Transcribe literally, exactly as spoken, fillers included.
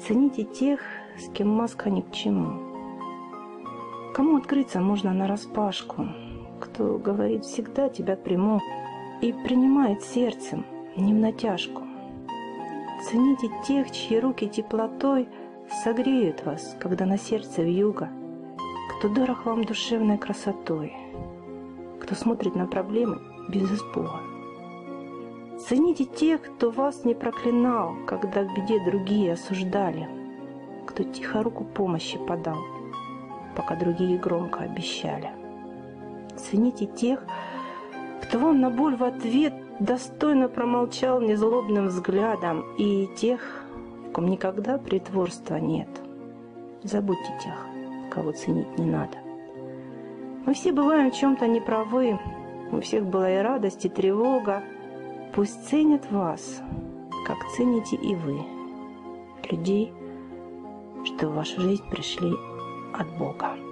Цените тех, с кем маска ни к чему. Кому открыться можно нараспашку, кто говорит всегда тебя приму и принимает сердцем, не в натяжку. Цените тех, чьи руки теплотой согреют вас, когда на сердце вьюга, кто дорог вам душевной красотой, кто смотрит на проблемы без испуга. Цените тех, кто вас не проклинал, когда в беде другие осуждали, кто тихо руку помощи подал, пока другие громко обещали. Цените тех, кто вам на боль в ответ достойно промолчал незлобным взглядом, и тех, в ком никогда притворства нет. Забудьте тех, кого ценить не надо. Мы все бываем в чем-то неправы, у всех была и радость, и тревога. Пусть ценят вас, как цените и вы, людей, что в вашу жизнь пришли от Бога.